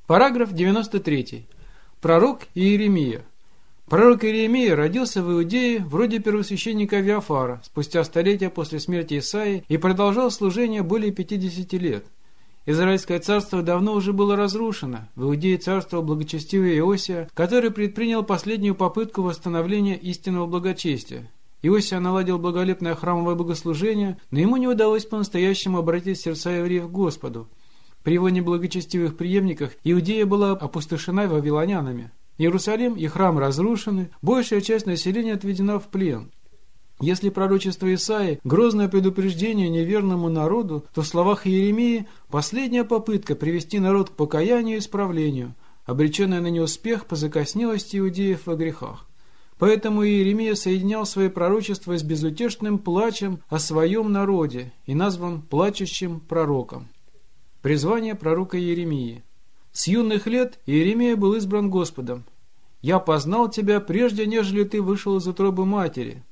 Параграф 93. Пророк Иеремия. Пророк Иеремия родился в Иудее вроде первосвященника Авиафара спустя столетия после смерти Исаии и продолжал служение более 50 лет. Израильское царство давно уже было разрушено. В Иудее царствовал благочестивый Иосия, который предпринял последнюю попытку восстановления истинного благочестия. Иосия наладил благолепное храмовое богослужение, но ему не удалось по-настоящему обратить сердца евреев к Господу. При его неблагочестивых преемниках Иудея была опустошена вавилонянами. Иерусалим и храм разрушены, большая часть населения отведена в плен. Если пророчество Исаии – грозное предупреждение неверному народу, то в словах Иеремии – последняя попытка привести народ к покаянию и исправлению, обреченная на неуспех по закоснелости иудеев во грехах. Поэтому Иеремия соединял свои пророчества с безутешным плачем о своем народе и назван плачущим пророком. Призвание пророка Иеремии. С юных лет Иеремия был избран Господом. «Я познал тебя, прежде нежели ты вышел из утробы матери.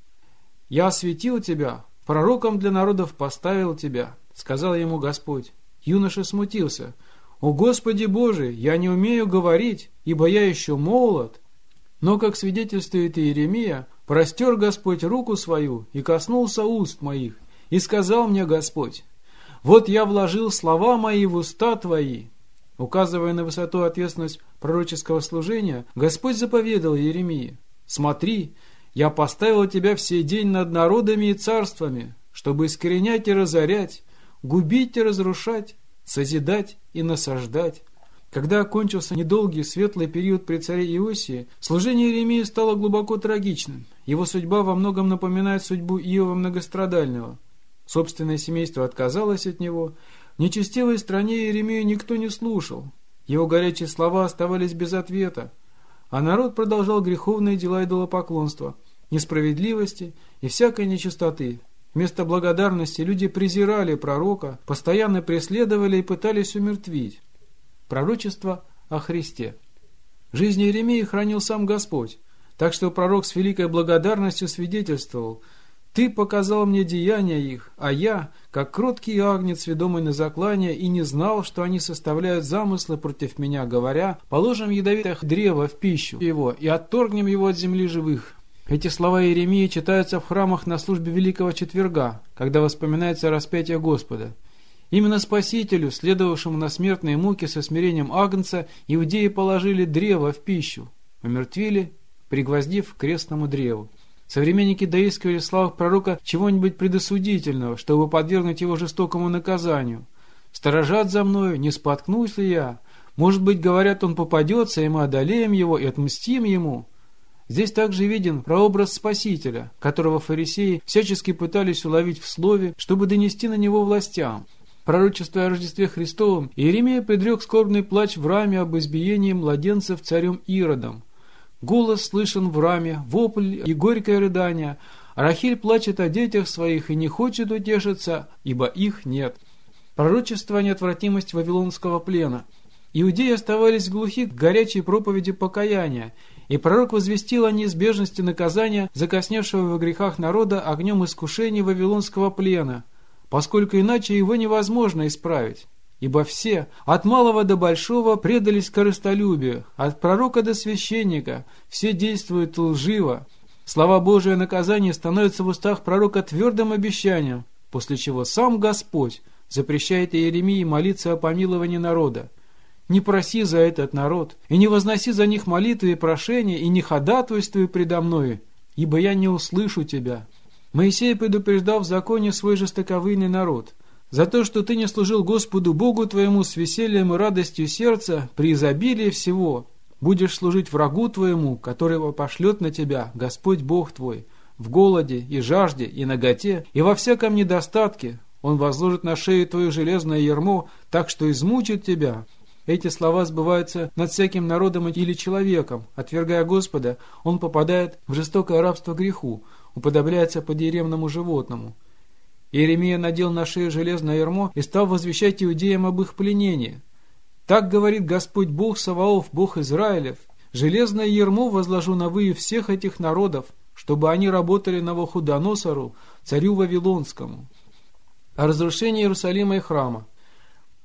Я осветил тебя, пророком для народов поставил тебя», — сказал ему Господь. Юноша смутился. «О Господи Боже, я не умею говорить, ибо я еще молод». Но, как свидетельствует Иеремия, простер Господь руку свою и коснулся уст моих, и сказал мне Господь: «Вот я вложил слова мои в уста твои». Указывая на высоту ответственность пророческого служения, Господь заповедал Иеремии: «Смотри, я поставил тебя в сей день над народами и царствами, чтобы искоренять и разорять, губить и разрушать, созидать и насаждать». Когда окончился недолгий светлый период при царе Иосии, служение Иеремии стало глубоко трагичным. Его судьба во многом напоминает судьбу Иова Многострадального. Собственное семейство отказалось от него. В нечестивой стране Иеремию никто не слушал. Его горячие слова оставались без ответа. А народ продолжал греховные дела идолопоклонства, несправедливости и всякой нечистоты. Вместо благодарности люди презирали пророка, постоянно преследовали и пытались умертвить. Пророчество о Христе. Жизнь Иеремии хранил сам Господь, так что пророк с великой благодарностью свидетельствовал: «Ты показал мне деяния их, а я, как кроткий агнец, ведомый на заклание, и не знал, что они составляют замыслы против меня, говоря: положим ядовитое древо в пищу его и отторгнем его от земли живых». Эти слова Иеремии читаются в храмах на службе Великого Четверга, когда воспоминается распятие Господа. Именно Спасителю, следовавшему на смертные муки со смирением агнца, иудеи положили древо в пищу, умертвили, пригвоздив к крестному древу. Современники доискивали в словах пророка чего-нибудь предосудительного, чтобы подвергнуть его жестокому наказанию. «Сторожат за мною, не споткнусь ли я? Может быть, говорят, он попадется, и мы одолеем его и отмстим ему». Здесь также виден прообраз Спасителя, которого фарисеи всячески пытались уловить в слове, чтобы донести на него властям. Пророчествуя о Рождестве Христовом, Иеремия предрек скорбный плач в раме об избиении младенцев царем Иродом. Голос слышен в раме, вопль и горькое рыдание. Рахиль плачет о детях своих и не хочет утешиться, ибо их нет. Пророчество о неотвратимости вавилонского плена. Иудеи оставались глухи к горячей проповеди покаяния, и пророк возвестил о неизбежности наказания закосневшего во грехах народа огнем искушений вавилонского плена, поскольку иначе его невозможно исправить. Ибо все, от малого до большого, предались корыстолюбию, от пророка до священника, все действуют лживо. Слова Божие наказание становятся в устах пророка твердым обещанием, после чего сам Господь запрещает Иеремии молиться о помиловании народа. «Не проси за этот народ, и не возноси за них молитвы и прошения, и не ходатайствуй предо мною, ибо я не услышу тебя». Моисей предупреждал в законе свой жестоковыйный народ: «За то, что ты не служил Господу Богу твоему с весельем и радостью сердца, при изобилии всего, будешь служить врагу твоему, которого пошлет на тебя Господь Бог твой, в голоде и жажде и наготе, и во всяком недостатке. Он возложит на шею твою железное ярмо, так что измучит тебя». Эти слова сбываются над всяким народом или человеком. Отвергая Господа, он попадает в жестокое рабство греху, уподобляется подъеремному животному. Иеремия надел на шею железное ярмо и стал возвещать иудеям об их пленении. «Так говорит Господь Бог Саваоф, Бог Израилев: железное ярмо возложу на выю всех этих народов, чтобы они работали Навуходоносору, царю Вавилонскому». О разрушении Иерусалима и храма.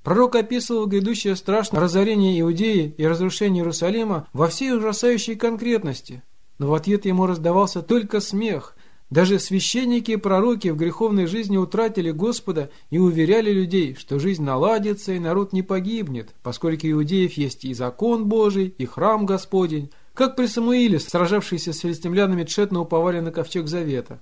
Пророк описывал грядущее страшное разорение Иудеи и разрушение Иерусалима во всей ужасающей конкретности, но в ответ ему раздавался только смех. Даже священники и пророки в греховной жизни утратили Господа и уверяли людей, что жизнь наладится и народ не погибнет, поскольку у иудеев есть и закон Божий, и храм Господень, как при Самуиле, сражавшиеся с филистимлянами, тщетно уповали на ковчег завета.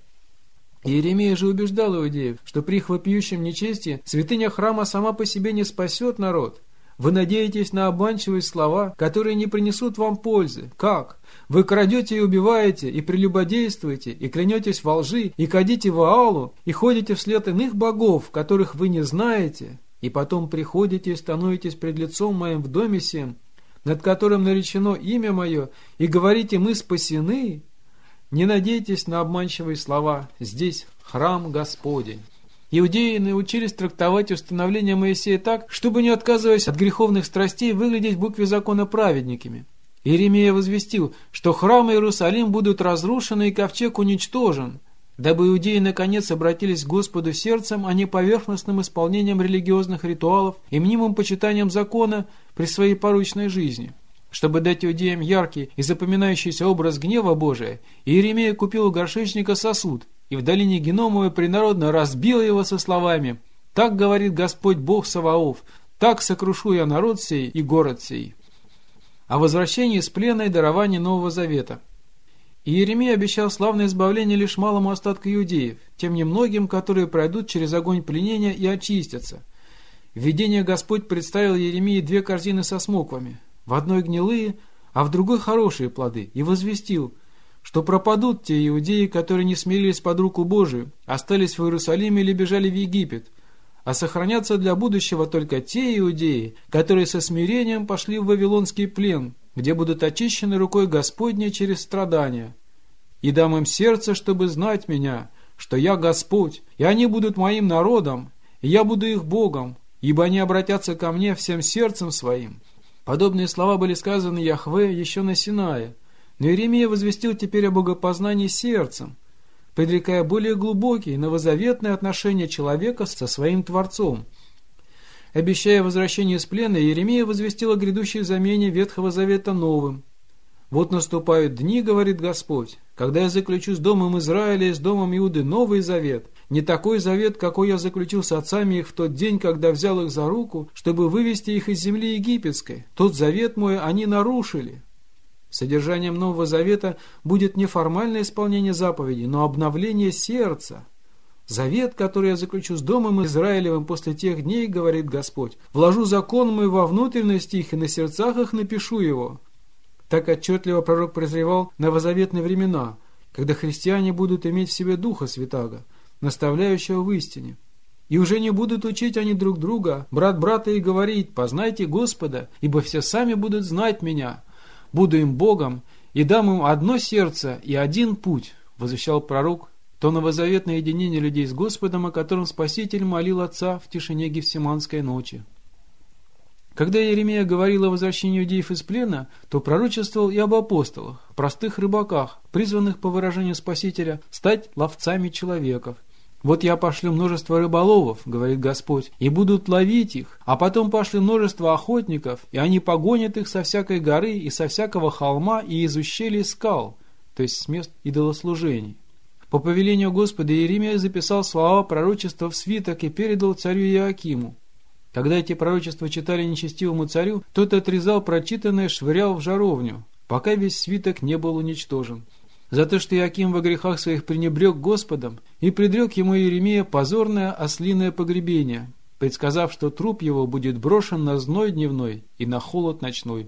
Иеремия же убеждал иудеев, что при их вопиющем нечестии святыня храма сама по себе не спасет народ. Вы надеетесь на обманчивые слова, которые не принесут вам пользы. Как? Вы крадете и убиваете, и прелюбодействуете, и клянетесь во лжи, и кадите Ваалу, и ходите вслед иных богов, которых вы не знаете, и потом приходите и становитесь пред лицом моим в доме сем, над которым наречено имя мое, и говорите: мы спасены. Не надейтесь на обманчивые слова. Здесь храм Господень. Иудеи научились трактовать установление Моисея так, чтобы, не отказываясь от греховных страстей, выглядеть в букве закона праведниками. Иеремия возвестил, что храм и Иерусалим будут разрушены и ковчег уничтожен, дабы иудеи наконец обратились к Господу сердцем, а не поверхностным исполнением религиозных ритуалов и мнимым почитанием закона при своей порочной жизни. Чтобы дать иудеям яркий и запоминающийся образ гнева Божия, Иеремия купил у горшечника сосуд и в долине Гиномовой принародно разбил его со словами: «Так говорит Господь Бог Саваоф, так сокрушу я народ сей и город сей». О возвращении из плена и даровании Нового Завета. Иеремия обещал славное избавление лишь малому остатку иудеев, тем немногим, которые пройдут через огонь пленения и очистятся. В видении Господь представил Иеремии 2 корзины со смоквами, в одной гнилые, а в другой хорошие плоды, и возвестил, что пропадут те иудеи, которые не смирились под руку Божию, остались в Иерусалиме или бежали в Египет, а сохранятся для будущего только те иудеи, которые со смирением пошли в вавилонский плен, где будут очищены рукой Господней через страдания. И дам им сердце, чтобы знать меня, что я Господь, и они будут моим народом, и я буду их Богом, ибо они обратятся ко мне всем сердцем своим». Подобные слова были сказаны Яхве еще на Синае, но Иеремия возвестил теперь о богопознании сердцем, предрекая более глубокие новозаветные отношения человека со своим Творцом. Обещая возвращение из плена, Иеремия возвестил о грядущей замене Ветхого Завета новым. «Вот наступают дни, — говорит Господь, — когда я заключу с домом Израиля и с домом Иуды новый завет, не такой завет, какой я заключил с отцами их в тот день, когда взял их за руку, чтобы вывести их из земли египетской. Тот завет мой они нарушили». Содержанием Нового Завета будет не формальное исполнение заповедей, но обновление сердца. «Завет, который я заключу с домом Израилевым после тех дней, — говорит Господь, — вложу закон мой во внутренности их, и на сердцах их напишу его». Так отчетливо пророк прозревал новозаветные времена, когда христиане будут иметь в себе Духа Святаго, наставляющего в истине. И уже не будут учить они друг друга, брат брата, и говорить: «Познайте Господа, ибо все сами будут знать меня. Буду им Богом, и дам им одно сердце и один путь», — возвещал пророк, то новозаветное единение людей с Господом, о котором Спаситель молил Отца в тишине Гефсиманской ночи. Когда Иеремия говорил о возвращении иудеев из плена, то пророчествовал и об апостолах, простых рыбаках, призванных, по выражению Спасителя, стать ловцами человеков. «Вот я пошлю множество рыболовов, — говорит Господь, — и будут ловить их, а потом пошлю множество охотников, и они погонят их со всякой горы и со всякого холма и из ущелий скал», то есть с мест идолослужений. По повелению Господа Иеремия записал слова пророчества в свиток и передал царю Иоакиму. Когда эти пророчества читали нечестивому царю, тот отрезал прочитанное, швырял в жаровню, пока весь свиток не был уничтожен. За то, что Иоаким во грехах своих пренебрег Господом, и предрек ему Иеремия позорное ослиное погребение, предсказав, что труп его будет брошен на зной дневной и на холод ночной.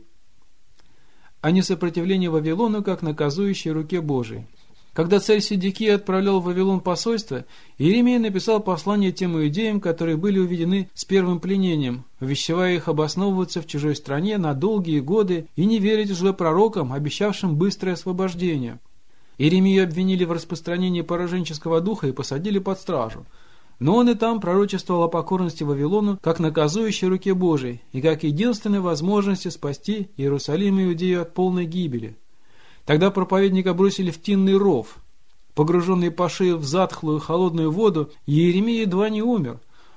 А не сопротивление Вавилону, как наказующей руке Божией. Когда царь Седекия отправлял в Вавилон посольство, Иеремия написал послание тем иудеям, которые были уведены с первым пленением, увещевая их обосновываться в чужой стране на долгие годы и не верить лжепророкам, обещавшим быстрое освобождение. Иеремию обвинили в распространении пораженческого духа и посадили под стражу. Но он и там пророчествовал о покорности Вавилону как наказующей руке Божией и как единственной возможности спасти Иерусалим и Иудею от полной гибели. Тогда проповедника бросили в тинный ров. Погруженный по шею в затхлую холодную воду, Иеремия едва не умер.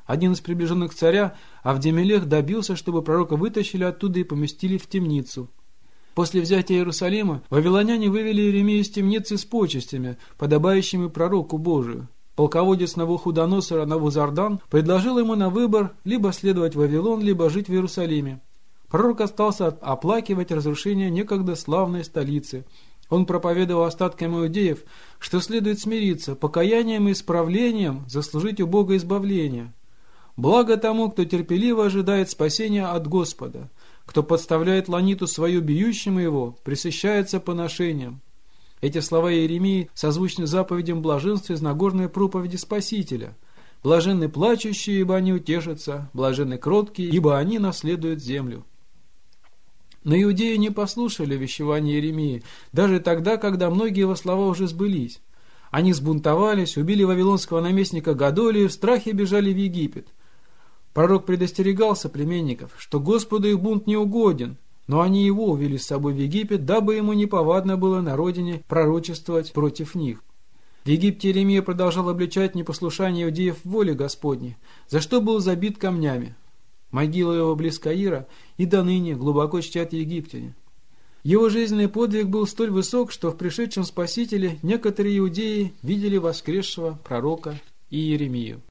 Один из приближенных царя, Авдемелех, добился, чтобы пророка вытащили оттуда и поместили в темницу. После взятия Иерусалима вавилоняне вывели Иеремию из темницы с почестями, подобающими пророку Божию. Полководец Навуходоносора Навузардан предложил ему на выбор либо следовать в Вавилон, либо жить в Иерусалиме. Пророк остался оплакивать разрушение некогда славной столицы. Он проповедовал остаткам иудеев, что следует смириться, покаянием и исправлением заслужить у Бога избавление. Благо тому, кто терпеливо ожидает спасения от Господа, кто подставляет ланиту свою бьющему его, пресыщается поношением. Эти слова Иеремии созвучны заповедям блаженства из Нагорной проповеди Спасителя. «Блаженны плачущие, ибо они утешатся, блаженны кроткие, ибо они наследуют землю». Но иудеи не послушали вещевания Иеремии, даже тогда, когда многие его слова уже сбылись. Они сбунтовались, убили вавилонского наместника Годолию и в страхе бежали в Египет. Пророк предостерегал соплеменников, что Господу их бунт не угоден, но они его увели с собой в Египет, дабы ему неповадно было на родине пророчествовать против них. В Египте Иеремия продолжал обличать непослушание иудеев в воле Господней, за что был забит камнями. Могила его близ Каира и до ныне глубоко чтят египтяне. Его жизненный подвиг был столь высок, что в пришедшем Спасителе некоторые иудеи видели воскресшего пророка Иеремию.